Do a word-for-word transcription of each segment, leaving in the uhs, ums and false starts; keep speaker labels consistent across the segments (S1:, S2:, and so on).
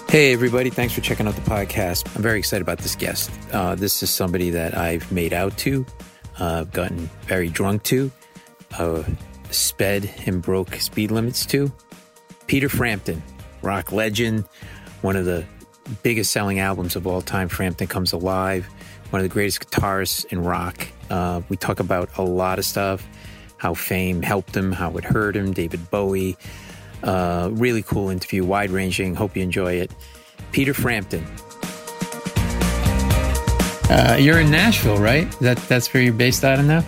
S1: Hey, everybody. Thanks for checking out the podcast. I'm very excited about this guest. Uh, this is somebody that I've made out to, uh, gotten very drunk to, uh, sped and broke speed limits to. Peter Frampton, rock legend, one of the biggest selling albums of all time, Frampton Comes Alive, one of the greatest guitarists in rock. Uh, we talk about a lot of stuff, how fame helped him, how it hurt him, David Bowie. Uh, really cool interview, wide-ranging. Hope you enjoy it. Peter Frampton. Uh, you're in Nashville, right? That that's where you're based out of now?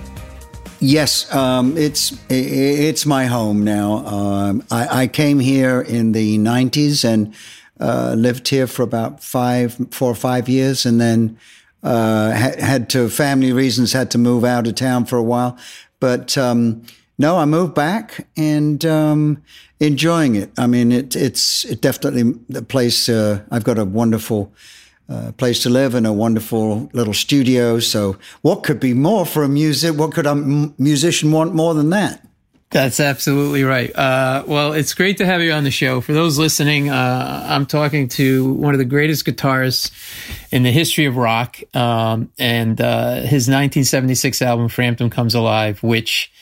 S2: Yes, um, it's it's my home now. Um, I, I came here in the nineties and uh, lived here for about five, four or five years, and then uh, had, had to family reasons had to move out of town for a while. But um, no, I moved back and um, enjoying it. I mean, it, it's it definitely the place. Uh, I've got a wonderful uh, place to live and a wonderful little studio. So, what could be more for a music? What could a m- musician want more than that?
S1: That's absolutely right. Uh, well, it's great to have you on the show. For those listening, uh, I'm talking to one of the greatest guitarists in the history of rock, um, and uh, his nineteen seventy-six album, Frampton Comes Alive, which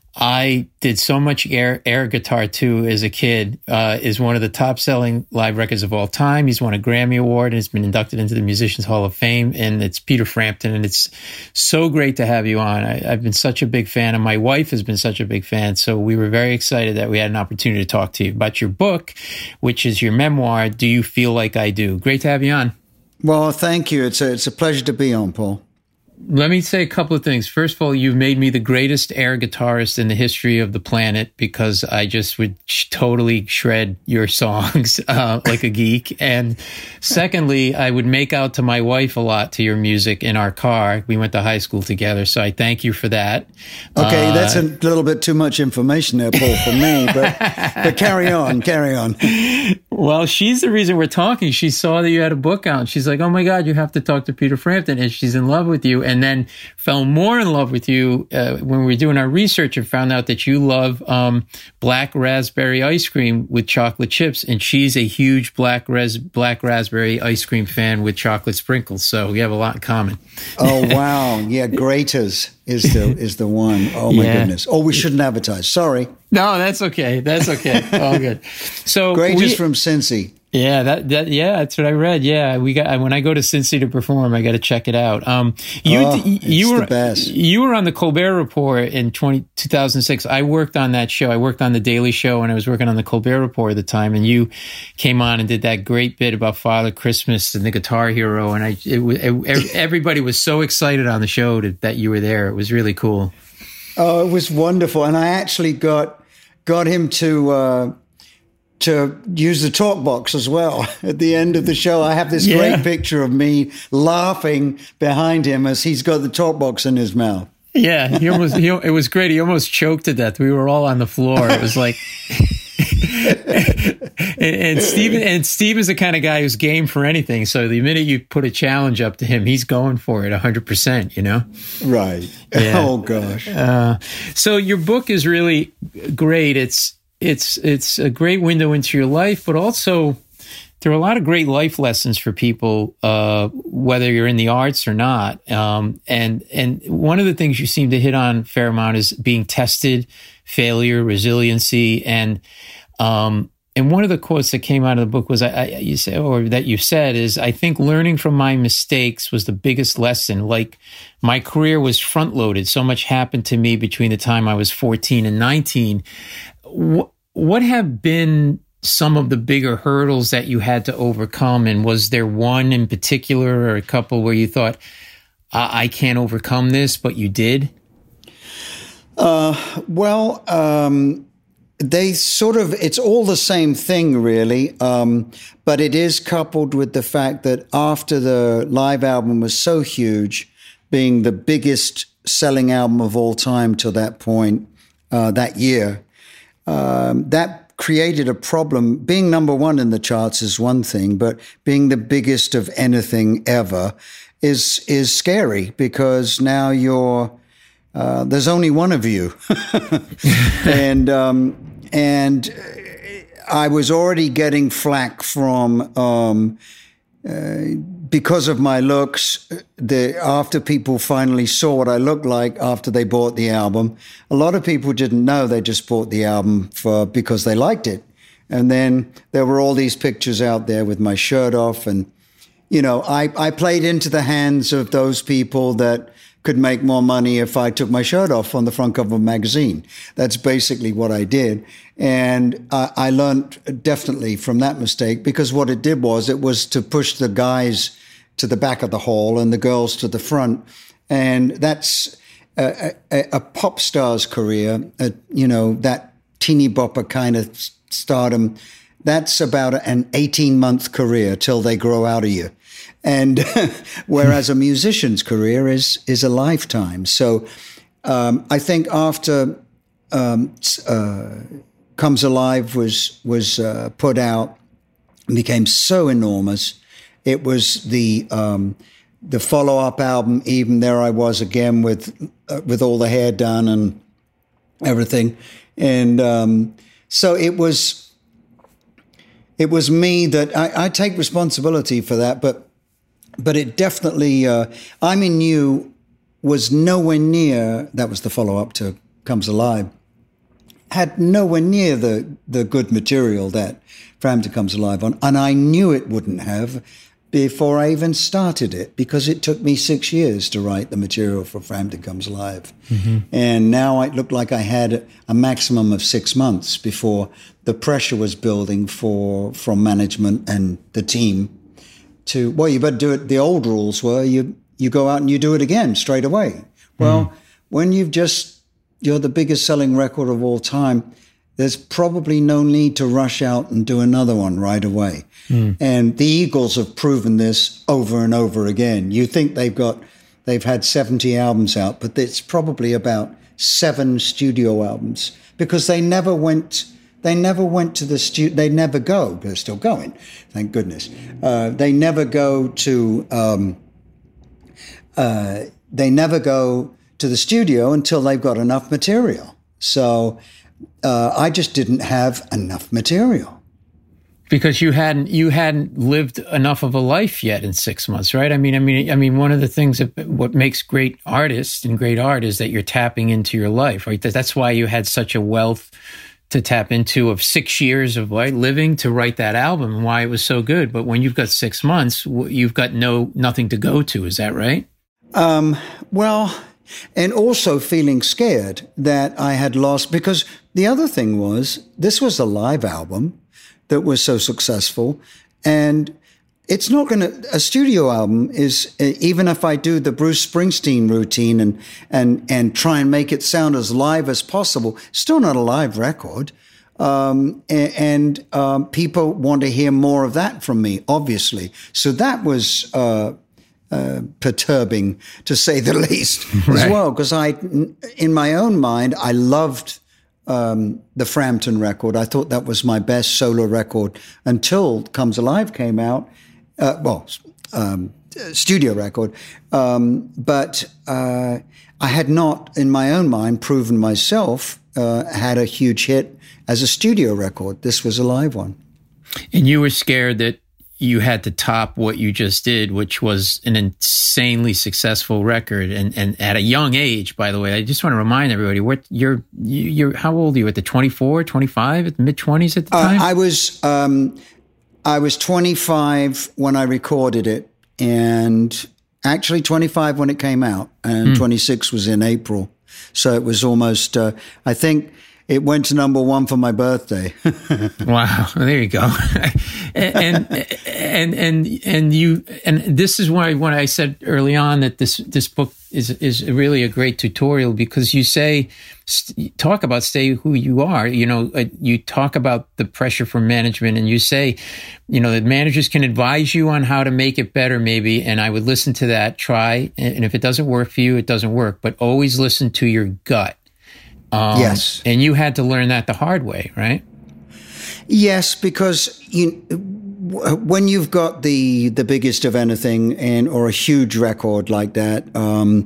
S1: I did so much air air guitar to as a kid, uh, is one of the top selling live records of all time. He's won a Grammy Award and has been inducted into the Musicians Hall of Fame. And it's Peter Frampton. And it's so great to have you on. I, I've been such a big fan, and my wife has been such a big fan. So we were very excited that we had an opportunity to talk to you about your book, which is your memoir, Do You Feel Like I Do? Great to have you on.
S2: Well, thank you. It's a, it's a pleasure to be on, Paul.
S1: Let me say a couple of things. First of all, you've made me the greatest air guitarist in the history of the planet because I just would sh- totally shred your songs uh, like a geek. And secondly, I would make out to my wife a lot to your music in our car. We went to high school together, so I thank you for that.
S2: Okay,
S1: uh,
S2: that's a little bit too much information there, Paul, for me, but, but carry on, carry on.
S1: Well, she's the reason we're talking. She saw that you had a book out, and she's like, oh my God, you have to talk to Peter Frampton, and she's in love with you. And then fell more in love with you uh, when we were doing our research and found out that you love um, black raspberry ice cream with chocolate chips. And she's a huge black res- black raspberry ice cream fan with chocolate sprinkles. So we have a lot in common.
S2: Oh, wow. Yeah, Graeter's is the is the one. Oh, my yeah. goodness. Oh, we shouldn't advertise. Sorry.
S1: No, that's okay. That's okay. All good. So
S2: Graeter's from Cincy.
S1: Yeah, that, that, yeah, that's what I read. Yeah, we got, when I go to Cincy to perform, I got to check it out. Um, you,
S2: oh,
S1: you were,
S2: the best.
S1: you were on the Colbert Report in twenty, two thousand six. I worked on that show. I worked on the Daily Show and I was working on the Colbert Report at the time. And you came on and did that great bit about Father Christmas and the Guitar Hero. And I, it, it, everybody was so excited on the show to, that you were there. It was really cool.
S2: Oh, it was wonderful. And I actually got, got him to, uh, to use the talk box as well. At the end of the show, I have this yeah. great picture of me laughing behind him as he's got the talk box in his mouth.
S1: Yeah, he almost, he, it was great. He almost choked to death. We were all on the floor. It was like, and, and Steve, and Steve is the kind of guy who's game for anything. So the minute you put a challenge up to him, he's going for it a hundred percent, you know?
S2: Right. Yeah. Oh gosh.
S1: Uh, so your book is really great. It's, It's it's a great window into your life, but also there are a lot of great life lessons for people, uh, whether you're in the arts or not. Um, and and one of the things you seem to hit on a fair amount is being tested, failure, resiliency, and um, and one of the quotes that came out of the book was, I, I, you say, or that you said is, I think learning from my mistakes was the biggest lesson. Like my career was front loaded. So much happened to me between the time I was fourteen and nineteen. What, what have been some of the bigger hurdles that you had to overcome? And was there one in particular or a couple where you thought, I, I can't overcome this, but you did?
S2: Uh, well, um, they sort of, it's all the same thing, really. Um, but it is coupled with the fact that after the live album was so huge, being the biggest selling album of all time till that point, uh, that year, Um, that created a problem. Being number one in the charts is one thing, but being the biggest of anything ever is is scary because now you're uh, there's only one of you, and um, and I was already getting flack from, um, uh, because of my looks, the, after people finally saw what I looked like after they bought the album, a lot of people didn't know they just bought the album for because they liked it. And then there were all these pictures out there with my shirt off. And, you know, I, I played into the hands of those people that could make more money if I took my shirt off on the front cover of a magazine. That's basically what I did. And I, I learned definitely from that mistake, because what it did was it was to push the guys to the back of the hall and the girls to the front. And that's a, a, a pop star's career, a, you know, that teeny bopper kind of stardom. That's about an eighteen month career till they grow out of you. And whereas a musician's career is, is a lifetime. So um, I think after um, uh, Comes Alive was, was uh, put out and became so enormous, it was the um, the follow-up album, Even There I Was Again, with uh, with all the hair done and everything. And um, so it was it was me that I, I take responsibility for that, but but it definitely uh, I'm in You was nowhere near, that was the follow-up to Comes Alive, had nowhere near the the good material that Frampton Comes Alive on, and I knew it wouldn't have before I even started it, because it took me six years to write the material for Frampton Comes Alive. Mm-hmm. And now it looked like I had a maximum of six months before the pressure was building for from management and the team to, well, you better do it. The old rules were you you go out and you do it again straight away. Well, mm-hmm. when you've just, you're the biggest selling record of all time, there's probably no need to rush out and do another one right away. Mm. And the Eagles have proven this over and over again. You think they've got, they've had seventy albums out, but it's probably about seven studio albums, because they never went, they never went to the studio, they never go, they're still going, thank goodness. Uh, they never go to, um, uh, they never go to the studio until they've got enough material. So, Uh, I just didn't have enough material.
S1: Because you hadn't you hadn't lived enough of a life yet in six months, right? I mean, I mean, I mean, one of the things that what makes great artists and great art is that you're tapping into your life, right? That's why you had such a wealth to tap into of six years of right, living to write that album, and why it was so good. But when you've got six months, you've got no nothing to go to. Is that right?
S2: Um, well. And also feeling scared that I had lost, because the other thing was, this was a live album that was so successful. And it's not going to, a studio album is, even if I do the Bruce Springsteen routine and, and, and try and make it sound as live as possible, still not a live record. Um, and and um, people want to hear more of that from me, obviously. So that was, uh, Uh, perturbing, to say the least, right. as well, because I, in my own mind, I loved um, the Frampton record. I thought that was my best solo record until Comes Alive came out. Uh, well, um, studio record, um, but uh, I had not, in my own mind, proven myself uh, had a huge hit as a studio record. This was a live one,
S1: and you were scared that you had to top what you just did, which was an insanely successful record, and, and at a young age, by the way. I just want to remind everybody, what you're, you're, how old are you at the twenty-four, twenty-five, at the mid twenties at the time?
S2: Uh, I was, um, I was twenty-five when I recorded it, and actually twenty-five when it came out, and mm. twenty-six was in April. So it was almost, uh, I think, it went to number one for my birthday.
S1: Wow, there you go. and, and and and you and this is why when I said early on that this this book is is really a great tutorial, because you say talk about stay who you are. You know, you talk about the pressure from management, and you say, you know, that managers can advise you on how to make it better, maybe. And I would listen to that, try, and if it doesn't work for you, it doesn't work. But always listen to your gut. Um,
S2: yes.
S1: And you had to learn that the hard way, right?
S2: Yes, because you, when you've got the the biggest of anything and or a huge record like that, um,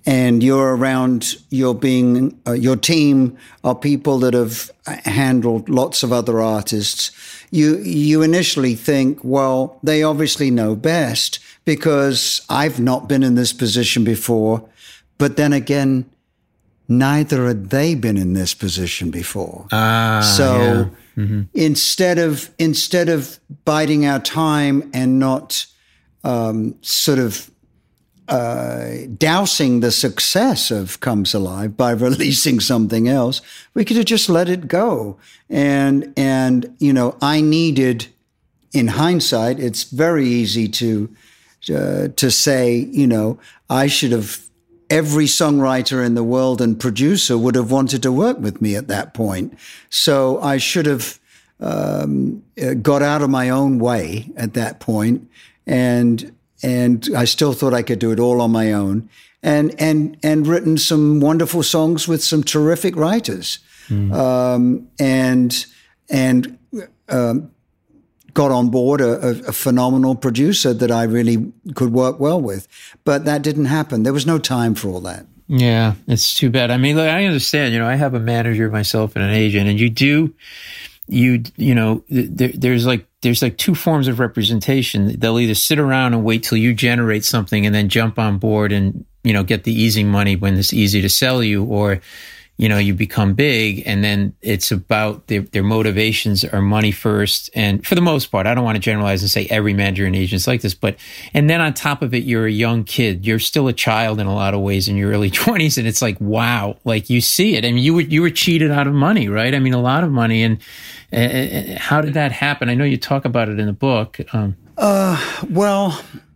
S2: and you're around, you're being, uh, your team are people that have handled lots of other artists, you, you initially think, well, they obviously know best because I've not been in this position before. But then again, neither had they been in this position before.
S1: Ah,
S2: so
S1: yeah. Mm-hmm.
S2: instead of, instead of biding our time and not, um, sort of, Uh, dousing the success of Comes Alive by releasing something else, we could have just let it go. And, and, you know, I needed, in hindsight, it's very easy to, uh, to say, you know, I should have, every songwriter in the world and producer would have wanted to work with me at that point. So I should have, um, got out of my own way at that point. And, And I still thought I could do it all on my own, and and and written some wonderful songs with some terrific writers, mm. um, and and um, got on board a, a phenomenal producer that I really could work well with. But that didn't happen. There was no time for all that.
S1: Yeah, it's too bad. I mean, look, I understand. You know, I have a manager myself and an agent, and you do. You you know there, there's like there's like two forms of representation. They'll either sit around and wait till you generate something and then jump on board and you know get the easy money when it's easy to sell you, or you know you become big and then it's about their their motivations are money first. And for the most part, I don't want to generalize and say every manager and agent's like this, but and then on top of it, you're a young kid. You're still a child in a lot of ways in your early twenties, and it's like wow, like you see it. I mean, you were you were cheated out of money, right? I mean, a lot of money. And Uh, how did that happen? I know you talk about it in the book. Um,
S2: uh, well,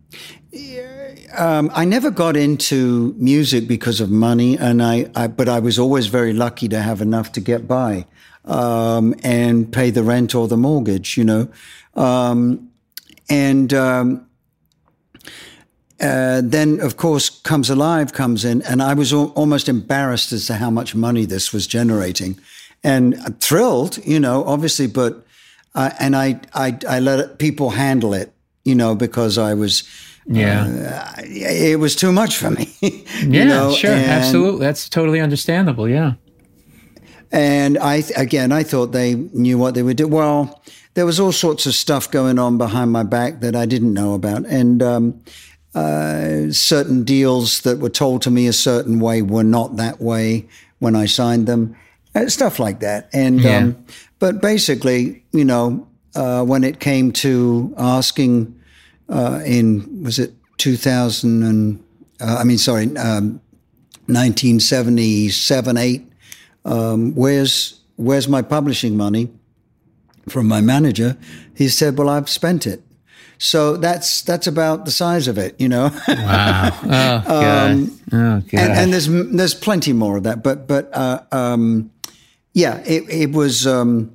S2: um, I never got into music because of money, and I, I, but I was always very lucky to have enough to get by um, and pay the rent or the mortgage, you know. Um, and um, uh, then, of course, Comes Alive comes in, and I was al- almost embarrassed as to how much money this was generating. And thrilled, you know, obviously, but, uh, and I, I, I let people handle it, you know, because I was,
S1: yeah,
S2: uh, it was too much for me. you
S1: yeah,
S2: know?
S1: sure.
S2: And,
S1: absolutely. That's totally understandable. Yeah.
S2: And I, again, I thought they knew what they would do. Well, there was all sorts of stuff going on behind my back that I didn't know about. And, um, uh, certain deals that were told to me a certain way were not that way when I signed them. Uh, stuff like that. And,
S1: yeah.
S2: um, but basically, you know, uh, when it came to asking, uh, in, was it two thousand and, uh, I mean, sorry, um, nineteen seventy-seven, eight, um, where's, where's my publishing money from my manager? He said, well, I've spent it. So that's, that's about the size of it, you know?
S1: Wow. Oh, God.
S2: um,
S1: oh, God.
S2: And, and there's, there's plenty more of that, but, but, uh, um, yeah, it, it was, um,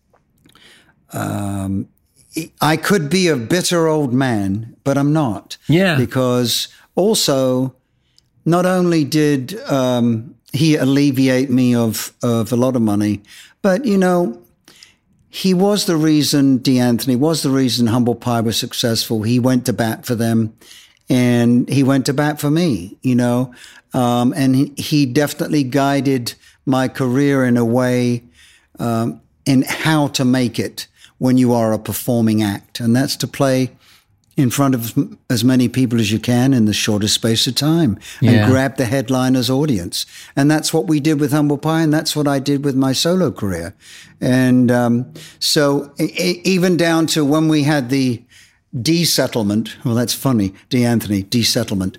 S2: um, I could be a bitter old man, but I'm not.
S1: Yeah.
S2: Because also, not only did, um, he alleviate me of, of a lot of money, but, you know, he was the reason, D'Anthony was the reason Humble Pie was successful. He went to bat for them, and he went to bat for me, you know, um, and he, he definitely guided my career in a way, um, in how to make it when you are a performing act. And that's to play in front of as many people as you can in the shortest space of time and
S1: yeah.
S2: grab the headliner's audience. And that's what we did with Humble Pie, and that's what I did with my solo career. And um, so e- even down to when we had the de-settlement, well, that's funny, D'Anthony, de-settlement.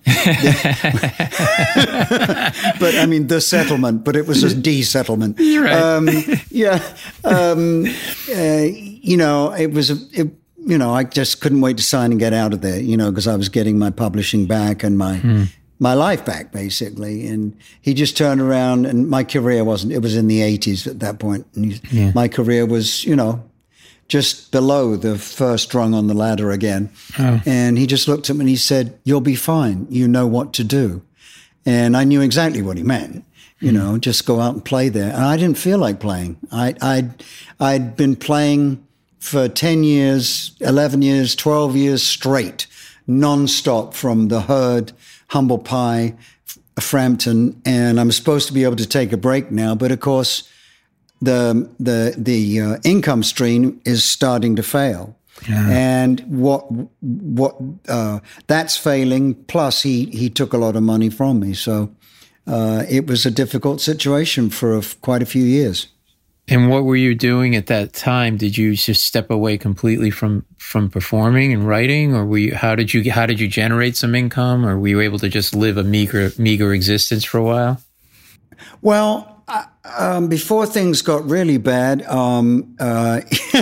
S2: But I mean, the settlement, but it was a de-settlement.
S1: You're right.
S2: Um, yeah. Um, uh, you know, it was, a, it, you know, I just couldn't wait to sign and get out of there, you know, because I was getting my publishing back and my hmm. my life back, basically. And he just turned around, and my career wasn't, it was in the eighties at that point. And he, yeah. my career was, you know, just below the first rung on the ladder again. Oh. And he just looked at me and he said, "You'll be fine. You know what to do." And I knew exactly what he meant. You hmm. know, just go out and play there. And I didn't feel like playing. I, I'd, I'd been playing for ten years, eleven years, twelve years straight, nonstop, from The Herd, Humble Pie, Frampton, and I'm supposed to be able to take a break now. But of course, the the the uh, income stream is starting to fail. Yeah. And what what uh, that's failing. Plus, he he took a lot of money from me, so uh, it was a difficult situation for a, quite a few years.
S1: And what were you doing at that time? Did you just step away completely from from performing and writing, or were you, how did you how did you generate some income, or were you able to just live a meager meager existence for a while?
S2: Well, uh, um, before things got really bad, um, uh,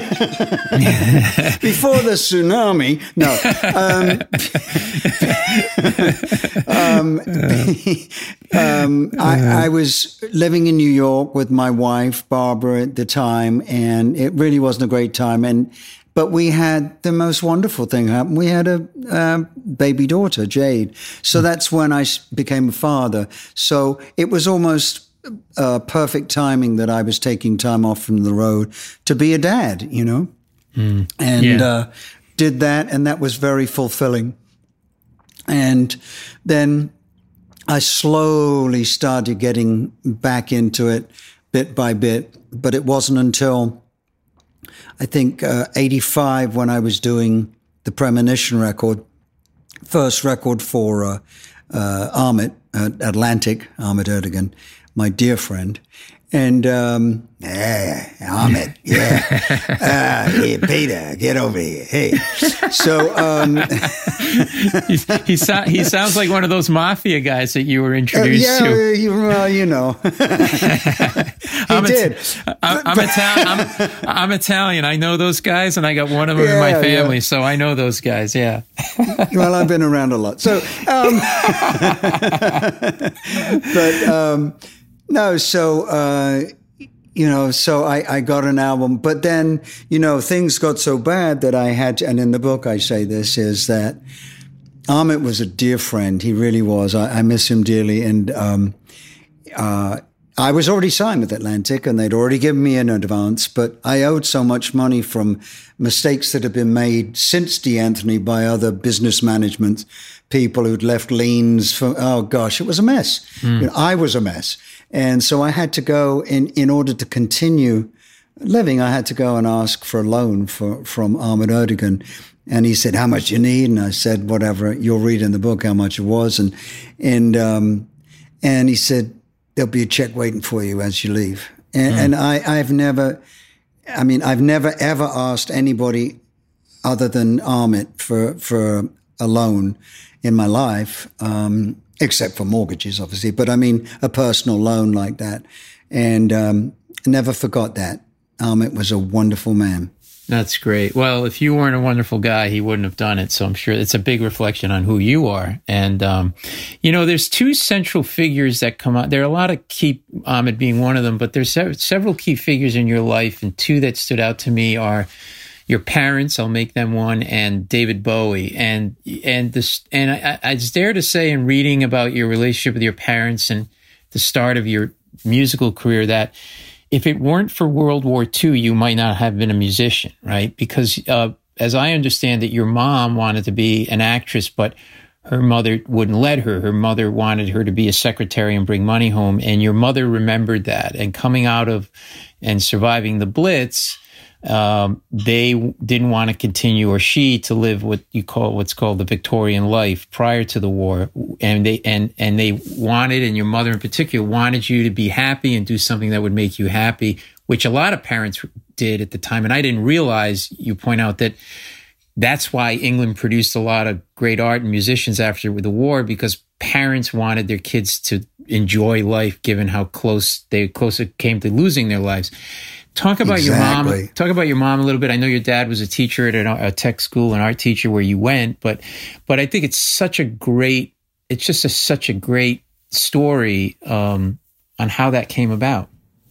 S2: before the tsunami, no. Um, um, um, I, I was living in New York with my wife, Barbara, at the time, and it really wasn't a great time. And But we had the most wonderful thing happen. We had a uh, baby daughter, Jade. So that's when I became a father. So it was almost uh, perfect timing that I was taking time off from the road to be a dad, you know, mm. and yeah. uh, did that. And that was very fulfilling. And then I slowly started getting back into it bit by bit. But it wasn't until I think uh, eighty-five when I was doing the Premonition record, first record for uh, uh, Ahmet uh, Atlantic, Ahmet Ertegun, my dear friend. And, um, yeah, Ahmet, yeah. uh, hey, Peter, get over here. Hey. So, um,
S1: he, he, so, he sounds like one of those mafia guys that you were introduced
S2: uh, yeah,
S1: to.
S2: Yeah, well, you know. he
S1: I'm
S2: did.
S1: A, I'm, Italian, I'm, I'm Italian. I know those guys, and I got one of them yeah, in my family, yeah. so I know those guys, yeah.
S2: Well, I've been around a lot. So, um, but, um, no, so, uh, you know, so I, I got an album, but then, you know, things got so bad that I had to, and in the book I say this, is that Ahmet was a dear friend. He really was. I, I miss him dearly. And um, uh, I was already signed with Atlantic, and they'd already given me an advance, but I owed so much money from mistakes that had been made since D'Anthony by other business management people who'd left liens for, oh gosh, it was a mess. Mm. You know, I was a mess. And so I had to go, in, in order to continue living, I had to go and ask for a loan for, from Ahmet Ertegun. And he said, how much you need? And I said, whatever, you'll read in the book how much it was. And, and, um, and he said, there'll be a check waiting for you as you leave. And, mm. and I, I've never, I mean, I've never ever asked anybody other than Ahmet for, for a loan in my life. Um, except for mortgages, obviously, but I mean, a personal loan like that. And um, never forgot that. Ahmet was a wonderful man.
S1: That's great. Well, if you weren't a wonderful guy, he wouldn't have done it. So I'm sure it's a big reflection on who you are. And, um, you know, there's two central figures that come out. There are a lot of key, Ahmet being one of them, but there's se- several key figures in your life. And two that stood out to me are your parents, I'll make them one, and David Bowie. And and this, and I, I dare to say, in reading about your relationship with your parents and the start of your musical career, that if it weren't for World War Two, you might not have been a musician, right? Because uh, as I understand it, your mom wanted to be an actress, but her mother wouldn't let her. Her mother wanted her to be a secretary and bring money home. And your mother remembered that. And coming out of and surviving the Blitz, Um, they didn't want to continue, or she, to live what you call what's called the Victorian life prior to the war, and they and and they wanted, and your mother in particular wanted you to be happy and do something that would make you happy, which a lot of parents did at the time. And I didn't realize, you point out, that that's why England produced a lot of great art and musicians after the war, because parents wanted their kids to enjoy life, given how close they close it came to losing their lives. Talk about exactly. your mom. Talk about your mom a little bit. I know your dad was a teacher at a tech school, an art teacher where you went, but but I think it's such a great. It's just a, such a great story um, on how that came about.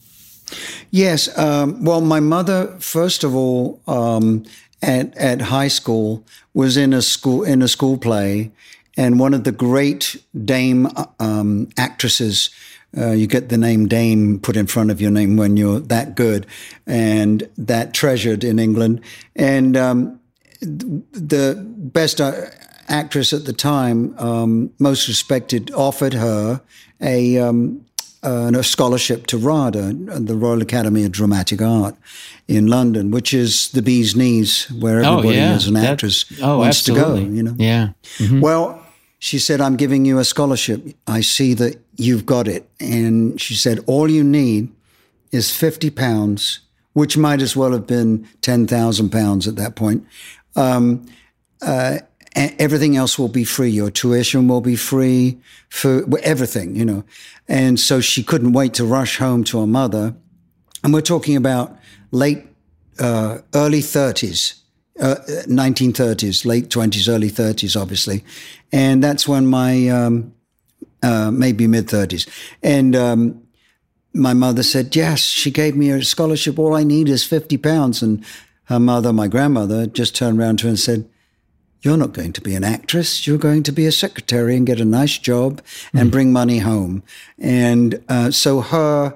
S2: Yes. Um, well, my mother, first of all, um, at at high school, was in a school in a school play, and one of the great dame um, actresses. Uh, you get the name Dame put in front of your name when you're that good and that treasured in England. And um, the best actress at the time, um, most respected, offered her a, um, uh, a scholarship to RADA, the Royal Academy of Dramatic Art in London, which is the bee's knees, where everybody
S1: oh, yeah.
S2: as an actress
S1: that, oh,
S2: wants
S1: absolutely.
S2: to go. You know?
S1: Yeah. Mm-hmm.
S2: Well, she said, I'm giving you a scholarship. I see that you've got it. And she said, all you need is fifty pounds, which might as well have been ten thousand pounds at that point. Um, uh, everything else will be free. Your tuition will be free, for everything, you know. And so she couldn't wait to rush home to her mother. And we're talking about late, uh, early thirties. Uh, nineteen thirties, late twenties, early thirties, obviously. And that's when my, um, uh, maybe mid thirties. And, um, my mother said, yes, she gave me a scholarship. All I need is fifty pounds. And her mother, my grandmother, just turned around to her and said, you're not going to be an actress. You're going to be a secretary and get a nice job and mm. bring money home. And, uh, so her,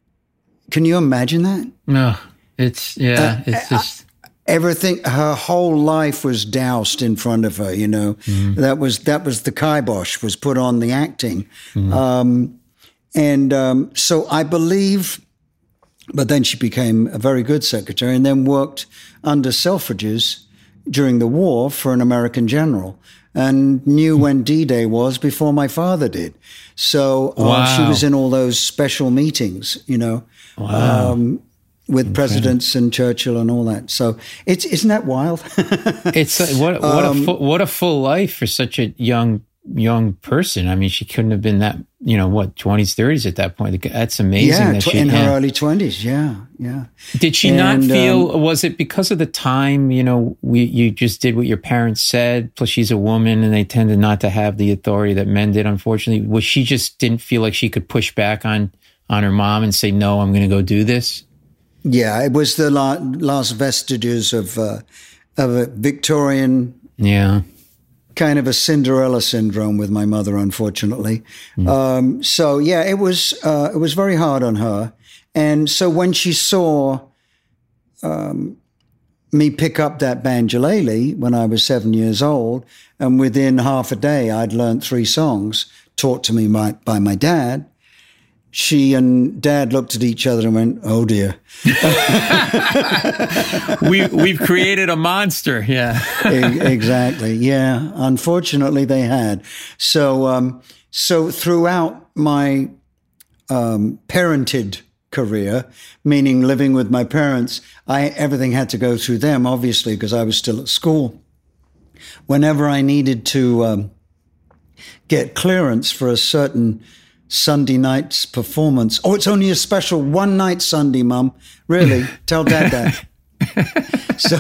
S2: can you imagine that?
S1: No, it's, yeah, uh, it's just.
S2: Everything, her whole life was doused in front of her, you know. Mm. That was that was the kibosh was put on the acting. Mm. Um, and um, so I believe, but then she became a very good secretary and then worked under Selfridges during the war for an American general and knew mm. when D-Day was before my father did. So uh, wow. she was in all those special meetings, you know.
S1: Wow. Um,
S2: with okay. presidents and Churchill and all that. So it's, isn't that wild?
S1: It's uh, what, what um, a full, what a full life for such a young, young person. I mean, she couldn't have been that, you know, what, twenties, thirties at that point. That's amazing.
S2: Yeah,
S1: that
S2: tw-
S1: she,
S2: in
S1: yeah.
S2: her early twenties. Yeah. Yeah.
S1: Did she and, not feel, um, was it because of the time, you know, we, you just did what your parents said, plus she's a woman and they tended not to have the authority that men did, unfortunately. Was she just didn't feel like she could push back on, on her mom and say, no, I'm going to go do this?
S2: Yeah, it was the la- last vestiges of uh, of a Victorian,
S1: yeah,
S2: kind of a Cinderella syndrome with my mother, unfortunately. Mm. Um, so yeah, it was uh, it was very hard on her, and so when she saw um, me pick up that banjolele when I was seven years old, and within half a day I'd learned three songs taught to me by, by my dad. She and Dad looked at each other and went, "Oh dear,
S1: we we've created a monster." Yeah,
S2: exactly. Yeah, unfortunately, they had. So, um, so throughout my um, parented career, meaning living with my parents, I everything had to go through them, obviously, because I was still at school. Whenever I needed to um, get clearance for a certain Sunday night's performance. Oh, it's only a special one night Sunday, Mum. Really? Tell Dad that. So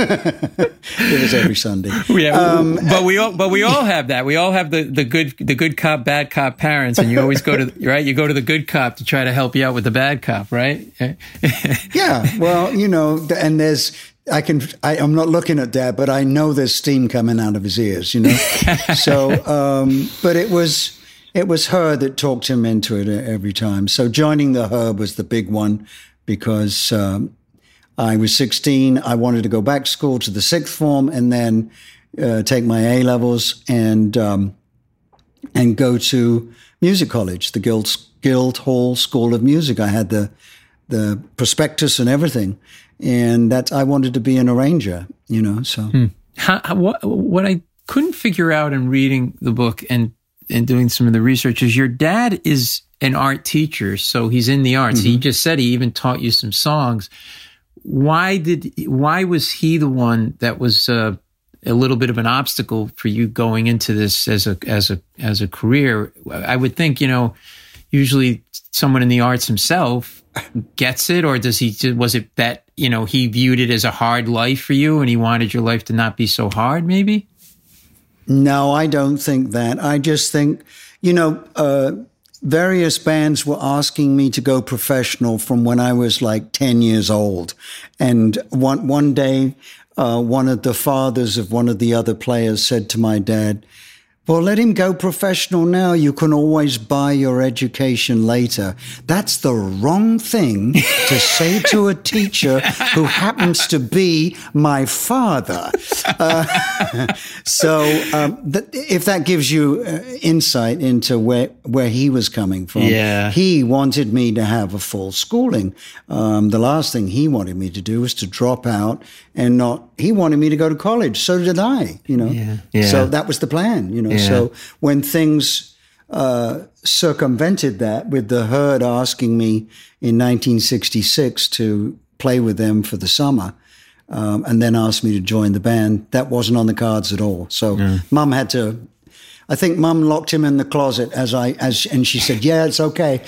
S2: it was every Sunday.
S1: Yeah, um, but we all, but we all have that. We all have the, the good, the good cop, bad cop parents, and you always go to right. You go to the good cop to try to help you out with the bad cop, right?
S2: Yeah. Well, you know, and there's. I can. I, I'm not looking at Dad, but I know there's steam coming out of his ears. You know. So, um, but it was. It was her that talked him into it every time. So joining the Herb was the big one because um, I was sixteen. I wanted to go back to school to the sixth form and then uh, take my A-levels and um, and go to music college, the Guild, Guildhall School of Music. I had the the prospectus and everything. And that I wanted to be an arranger, you know, so.
S1: Hmm. How, how, what, what I couldn't figure out in reading the book and and doing some of the research is your dad is an art teacher, so he's in the arts. Mm-hmm. He just said he even taught you some songs. Why did why was he the one that was uh, a little bit of an obstacle for you going into this as a as a as a career? I would think, you know, usually someone in the arts himself gets it, or does he? Was it that, you know, he viewed it as a hard life for you, and he wanted your life to not be so hard? Maybe.
S2: No, I don't think that. I just think, you know, uh, various bands were asking me to go professional from when I was like ten years old. And one, one day, uh, one of the fathers of one of the other players said to my dad, Well, let him go professional now. You can always buy your education later. That's the wrong thing to say to a teacher who happens to be my father. Uh, so um, th- if that gives you uh, insight into where, where he was coming from,
S1: yeah.
S2: he wanted me to have a full schooling. Um, the last thing he wanted me to do was to drop out and not, he wanted me to go to college. So did I, you know.
S1: Yeah. Yeah.
S2: So that was the plan, you know.
S1: Yeah.
S2: So when things uh, circumvented that with the Herd asking me in nineteen sixty-six to play with them for the summer, um, and then asked me to join the band, that wasn't on the cards at all. So yeah. Mum had to, I think Mum locked him in the closet as I, as, and she said, yeah, it's okay.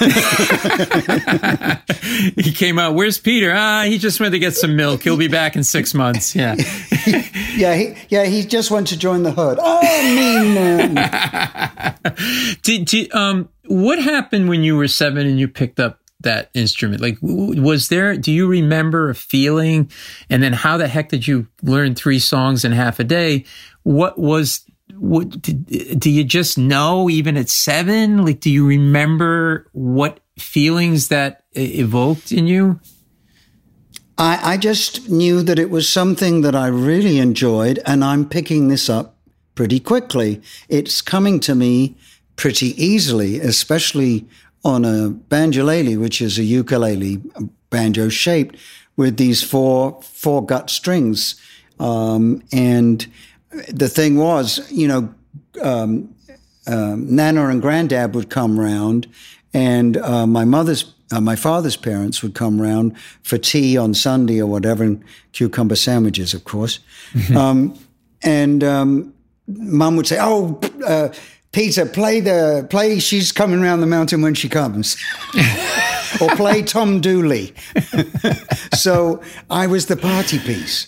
S1: He came out, where's Peter? Ah, he just went to get some milk. He'll be back in six months. Yeah.
S2: yeah. He, yeah. He just went to join the Herd. Oh, mean man.
S1: did, did, um, what happened when you were seven and you picked up that instrument? Like, was there, do you remember a feeling? And then how the heck did you learn three songs in half a day? What was, what, did, do you just know even at seven? Like, do you remember what feelings that evoked in you?
S2: I, I just knew that it was something that I really enjoyed, and I'm picking this up pretty quickly. It's coming to me pretty easily, especially on a banjolele, which is a ukulele, a banjo shaped with these four four gut strings. Um, and the thing was, you know, um, um, Nana and Granddad would come round, and uh, my mother's, uh, my father's parents would come round for tea on Sunday or whatever, and cucumber sandwiches, of course. um, and um, Mum would say, "Oh, uh, Peter, play the play. She's coming round the mountain when she comes." Or play Tom Dooley. So I was the party piece.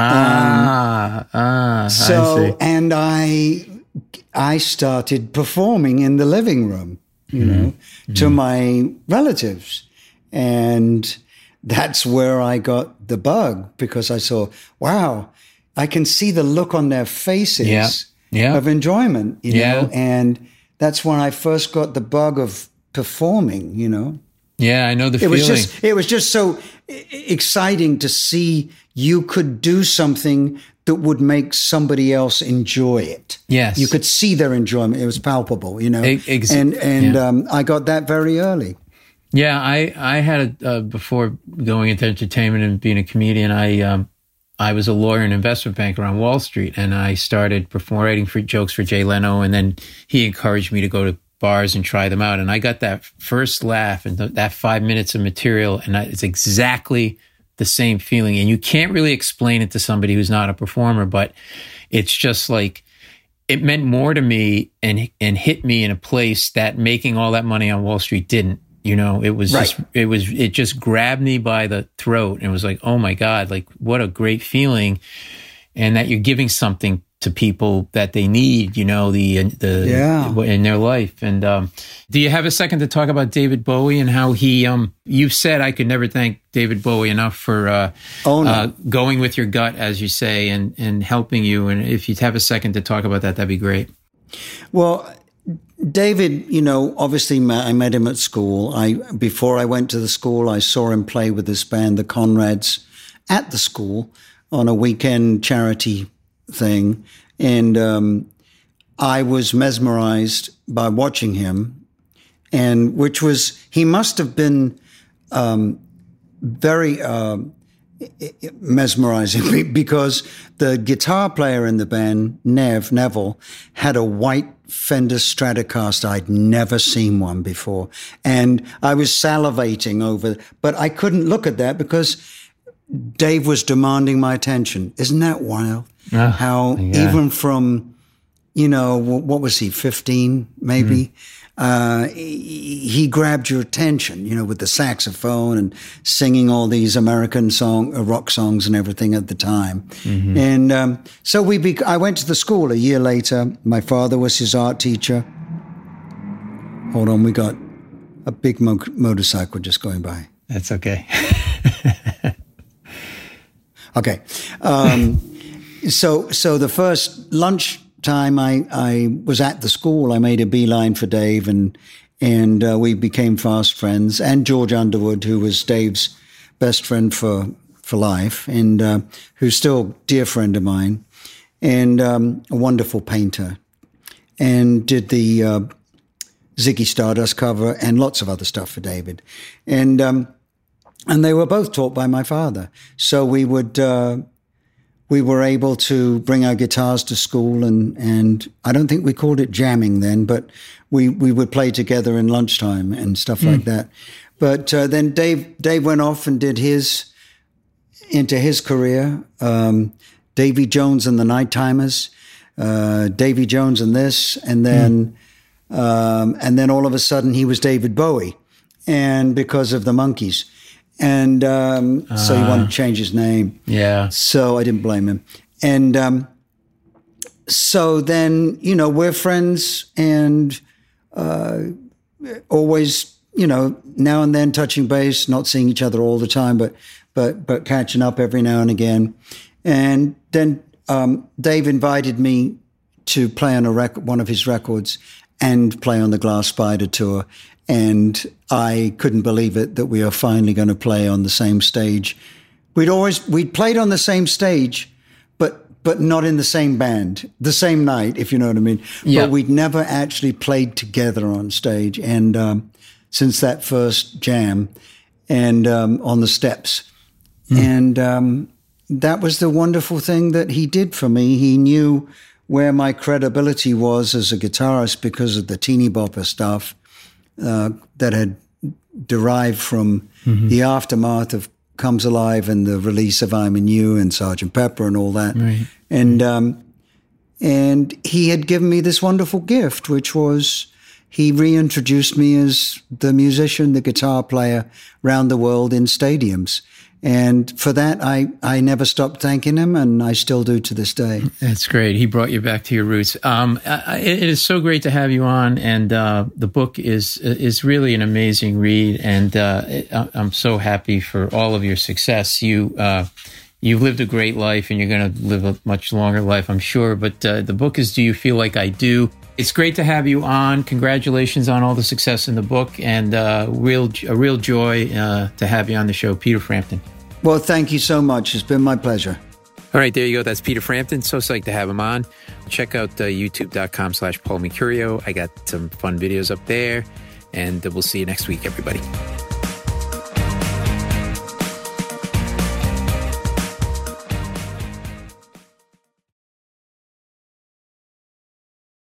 S1: Ah, um, ah.
S2: So,
S1: I see.
S2: and I, I started performing in the living room, you mm-hmm. know, mm-hmm. to my relatives. And that's where I got the bug, because I saw, wow, I can see the look on their faces
S1: yeah. Yeah.
S2: of enjoyment, you
S1: yeah.
S2: know, and that's when I first got the bug of performing, you know.
S1: Yeah, I know the
S2: it
S1: feeling.
S2: Was just, it was just so exciting to see you could do something that would make somebody else enjoy it.
S1: Yes.
S2: You could see their enjoyment. It was palpable, you know.
S1: Ex-
S2: and and
S1: yeah.
S2: um, I got that very early.
S1: Yeah, I, I had, a, uh, before going into entertainment and being a comedian, I um, I was a lawyer and investment banker on Wall Street, and I started performing, writing for jokes for Jay Leno, and then he encouraged me to go to bars and try them out. And I got that first laugh and th- that five minutes of material, and I, it's exactly the same feeling. And you can't really explain it to somebody who's not a performer, but it's just like, it meant more to me and and hit me in a place that making all that money on Wall Street didn't. You know, it was
S2: right.
S1: just, it was, it just grabbed me by the throat, and it was like, oh my God, like what a great feeling. And that you're giving something to people that they need, you know, the, the,
S2: yeah.
S1: in their life. And, um, do you have a second to talk about David Bowie and how he, um, you've said, I could never thank David Bowie enough for, uh,
S2: oh, no.
S1: uh, going with your gut, as you say, and, and helping you. And if you'd have a second to talk about that, that'd be great.
S2: Well, David, you know, obviously I met him at school. I, before I went to the school, I saw him play with this band, the Conrads, at the school on a weekend charity thing. And um, I was mesmerized by watching him, and which was, he must have been um, very uh, mesmerizing, because the guitar player in the band, Nev, Neville, had a white Fender Stratocaster. I'd never seen one before. And I was salivating over, but I couldn't look at that because Dave was demanding my attention. Isn't that wild? Oh, How yeah. even from, you know, what was he, fifteen maybe? Mm. Uh, he, he grabbed your attention, you know, with the saxophone and singing all these American song, uh, rock songs and everything at the time. Mm-hmm. And um, so we, be- I went to the school a year later. My father was his art teacher. Hold on, we got a big mo- motorcycle just going by.
S1: That's okay.
S2: Okay. Um, so, so the first lunch time I, I was at the school, I made a beeline for Dave, and and uh, we became fast friends. And George Underwood, who was Dave's best friend for for life, and uh, who's still a dear friend of mine, and um, a wonderful painter, and did the uh, Ziggy Stardust cover and lots of other stuff for David. And um, and they were both taught by my father. So we would uh, we were able to bring our guitars to school, and and I don't think we called it jamming then, but we we would play together in lunchtime and stuff mm. like that. But uh, then Dave Dave went off and did his into his career. Um, Davy Jones and the Nighttimers, uh, Davy Jones and this, and then mm. um, and then all of a sudden he was David Bowie, and because of the Monkees, and um, uh, so he wanted to change his name.
S1: Yeah.
S2: So I didn't blame him, and um, so then you know we're friends, and uh, always you know now and then touching base, not seeing each other all the time, but but but catching up every now and again. And then um, Dave invited me to play on a rec- one of his records and play on the Glass Spider tour. And I couldn't believe it that we are finally going to play on the same stage. We'd always, we'd played on the same stage, but but not in the same band, the same night, if you know what I mean.
S1: Yeah.
S2: But we'd never actually played together on stage. And um, since that first jam and um, on the steps. Mm. And um, that was the wonderful thing that he did for me. He knew where my credibility was as a guitarist because of the teeny bopper stuff uh, that had derived from mm-hmm. the aftermath of Comes Alive and the release of I'm in You and Sergeant Pepper and all that.
S1: Right.
S2: And um, and he had given me this wonderful gift, which was he reintroduced me as the musician, the guitar player around the world in stadiums. And for that, I, I never stopped thanking him, and I still do to this day.
S1: That's great. He brought you back to your roots. Um, I, it is so great to have you on, and uh, the book is is really an amazing read, and uh, it, I'm so happy for all of your success. You uh, you've lived a great life, and you're going to live a much longer life, I'm sure. But uh, the book is "Do You Feel Like I Do?" It's great to have you on. Congratulations on all the success in the book, and uh, real a real joy uh, to have you on the show, Peter Frampton.
S2: Well, thank you so much. It's been my pleasure.
S1: All right, there you go. That's Peter Frampton. So psyched to have him on. Check out uh, youtube.com slash Paul Mercurio. I got some fun videos up there, and we'll see you next week, everybody.